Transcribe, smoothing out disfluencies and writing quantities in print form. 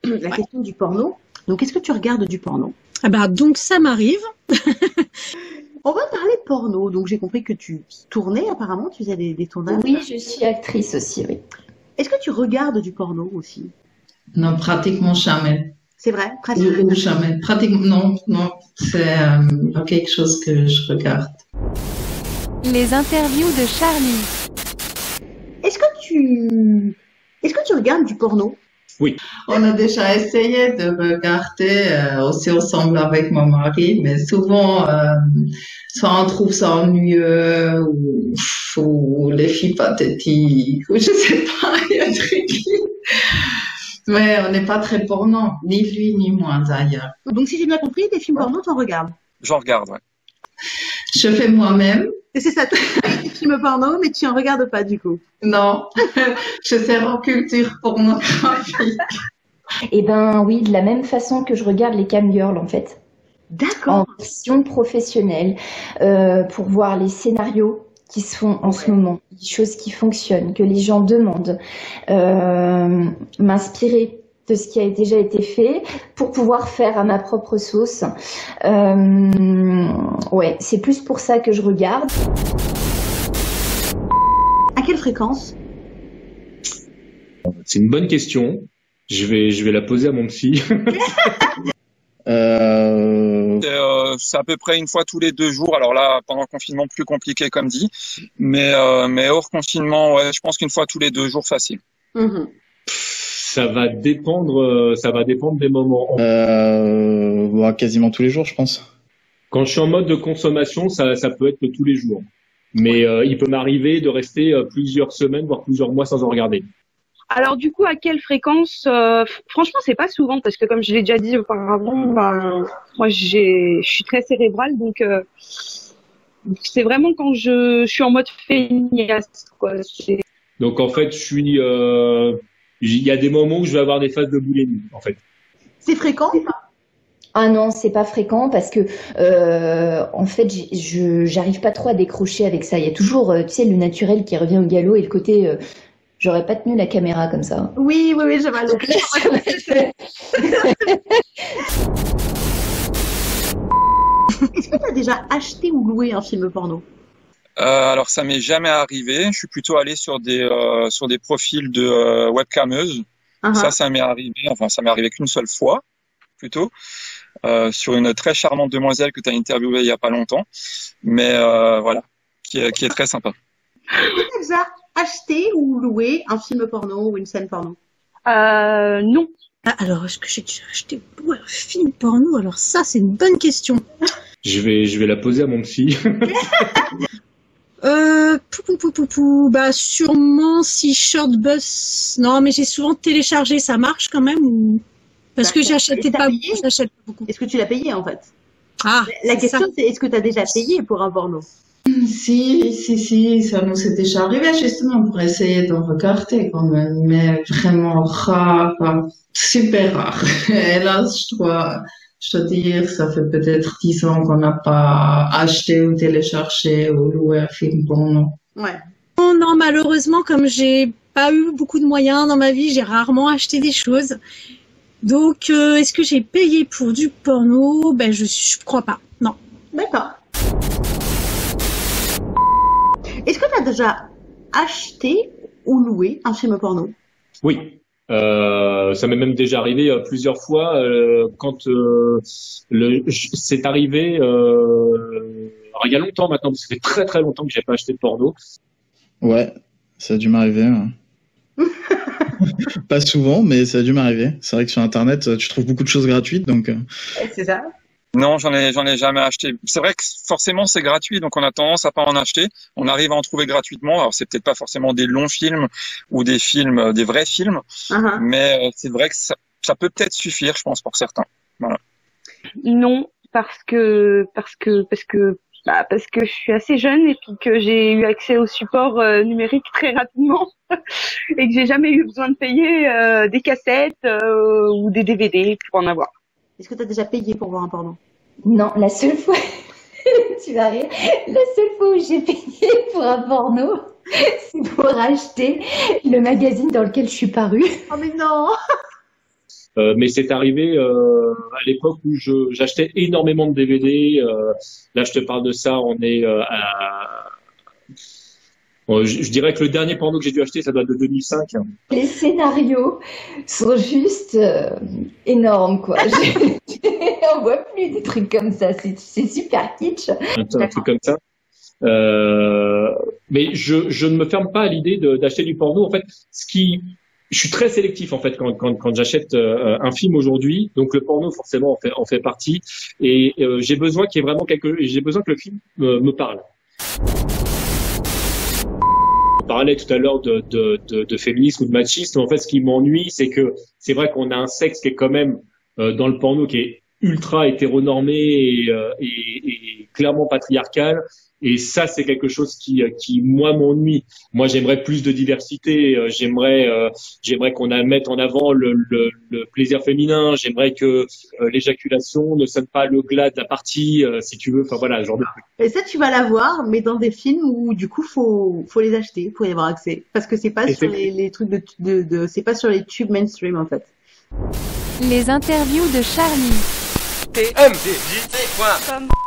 la question du porno. Donc, est-ce que tu regardes du porno? Ah bah, donc ça m'arrive. On va parler porno. Donc, j'ai compris que tu tournais apparemment, tu faisais des tournages. Oui, je suis actrice aussi, oui. Est-ce que tu regardes du porno aussi? Non, pratiquement jamais. C'est vrai, pratiquement Ou jamais. Pratiquement, non. C'est pas quelque chose que je regarde. Les interviews de Charlie. Est-ce que tu regardes du porno? Oui. On a déjà essayé de regarder aussi ensemble avec mon mari, mais souvent, soit on trouve ça ennuyeux, ou les filles pathétiques, ou je sais pas, il y a des trucs. Mais on n'est pas très porno, ni lui ni moi d'ailleurs. Donc, si j'ai bien compris, des films porno, t'en regardes? J'en regarde, ouais. Je fais moi-même. Et c'est ça, tu regardes des films porno, mais tu en regardes pas du coup? Non, je sers en culture pornographique. Eh ben oui, de la même façon que je regarde les cam-girls en fait. D'accord. En version professionnelle, pour voir les scénarios qui se font en ce moment, les choses qui fonctionnent, que les gens demandent, m'inspirer de ce qui a déjà été fait pour pouvoir faire à ma propre sauce. Ouais, c'est plus pour ça que je regarde. À quelle fréquence? C'est une bonne question. Je vais la poser à mon psy. C'est à peu près une fois tous les 2 jours. Alors là, pendant le confinement, plus compliqué comme dit. Mais hors confinement, ouais, je pense qu'une fois tous les 2 jours, facile. Mmh. Ça va dépendre des moments. Quasiment tous les jours, je pense. Quand je suis en mode de consommation, ça peut être tous les jours. Mais il peut m'arriver de rester plusieurs semaines, voire plusieurs mois sans en regarder. Alors du coup, à quelle fréquence? Franchement, c'est pas souvent parce que comme je l'ai déjà dit auparavant, moi je suis très cérébrale, donc c'est vraiment quand je suis en mode feignasse, quoi. Donc en fait, il y a des moments où je vais avoir des phases de boulimie, en fait. C'est fréquent ou pas? Ah non, c'est pas fréquent parce que en fait, j'arrive pas trop à décrocher avec ça. Il y a toujours, tu sais, le naturel qui revient au galop et le côté j'aurais pas tenu la caméra comme ça. Oui, je vois. Est-ce que tu as déjà acheté ou loué un film porno? Alors ça m'est jamais arrivé. Je suis plutôt allé sur des profils de webcameuses. Ça m'est arrivé. Enfin, ça m'est arrivé qu'une seule fois, plutôt, sur une très charmante demoiselle que tu as interviewée il y a pas longtemps. Mais voilà, qui est très sympa. Est-ce que tu as déjà acheté ou loué un film porno ou une scène porno? Non. Ah, alors, est-ce que j'ai déjà acheté un film porno? Alors ça, c'est une bonne question. Je vais la poser à mon psy. Bah, sûrement si Shortbus. Non, mais j'ai souvent téléchargé, ça marche quand même ou... Parce que j'achète pas beaucoup. Est-ce que tu l'as payé en fait? Ah, la question c'est est-ce que tu as déjà payé pour un porno? Si, ça nous est déjà arrivé justement pour essayer d'en regarder quand même, mais vraiment rare, super rare. Et là, je dois dire, ça fait peut-être 10 ans qu'on n'a pas acheté ou téléchargé ou loué un film porno. Ouais. Non, malheureusement, comme j'ai pas eu beaucoup de moyens dans ma vie, j'ai rarement acheté des choses. Donc, est-ce que j'ai payé pour du porno? Ben, je crois pas. Non. D'accord. Est-ce que tu as déjà acheté ou loué un film porno? Oui. Ça m'est même déjà arrivé plusieurs fois quand c'est arrivé alors, il y a longtemps maintenant, parce que ça fait très très longtemps que j'ai pas acheté de porno. Ouais, ça a dû m'arriver. Ouais. Pas souvent, mais ça a dû m'arriver. C'est vrai que sur Internet, tu trouves beaucoup de choses gratuites, donc. C'est ça. Non, j'en ai jamais acheté. C'est vrai que forcément c'est gratuit, donc on a tendance à pas en acheter. On arrive à en trouver gratuitement. Alors c'est peut-être pas forcément des longs films ou des films, des vrais films, mais c'est vrai que ça peut peut-être suffire, je pense, pour certains. Voilà. Non, parce que je suis assez jeune et puis que j'ai eu accès au support numérique très rapidement et que j'ai jamais eu besoin de payer des cassettes ou des DVD pour en avoir. Est-ce que tu as déjà payé pour voir un porno? Non, la seule fois, tu vas rire, la seule fois où j'ai payé pour un porno, c'est pour acheter le magazine dans lequel je suis parue. Oh mais non! Mais c'est arrivé à l'époque où j'achetais énormément de DVD. Là, je te parle de ça, on est je dirais que le dernier porno que j'ai dû acheter, ça doit être de 2005. Les scénarios sont juste énormes, quoi. On voit plus des trucs comme ça. C'est super kitsch. Un truc comme ça. Mais je ne me ferme pas à l'idée d'acheter du porno. En fait, je suis très sélectif en fait quand j'achète un film aujourd'hui. Donc le porno forcément en fait partie. Et j'ai besoin qu'il y ait vraiment j'ai besoin que le film me parle. On parlait tout à l'heure de féminisme ou de machisme. En fait, ce qui m'ennuie, c'est que c'est vrai qu'on a un sexe qui est quand même dans le porno qui est ultra hétéronormé et clairement patriarcal. Et ça, c'est quelque chose qui moi m'ennuie. Moi, j'aimerais plus de diversité. J'aimerais qu'on mette en avant le plaisir féminin. J'aimerais que l'éjaculation ne sonne pas le glas de la partie, si tu veux. Enfin voilà, genre de truc. Et ça, tu vas l'avoir, mais dans des films où du coup faut les acheter pour y avoir accès, parce que c'est pas sur les trucs c'est pas sur les tubes mainstream en fait. Les interviews de Charlie. TMDJC.com